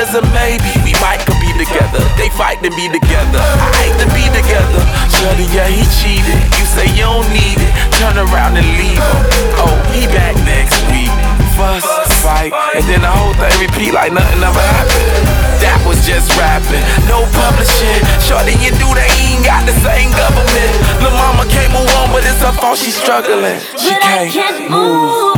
there's a maybe. We might could be together. They fight to be together. I hate to be together. Shorty, yeah, he cheated. You say you don't need it. Turn around and leave him. Oh, he back next week. Fuss, fight, and then the whole thing repeat like nothing ever happened. That was just rapping, no publishing. Shorty, you do that, he ain't got the same government. Lil' mama can't move on, but it's her fault she's struggling. She can't move.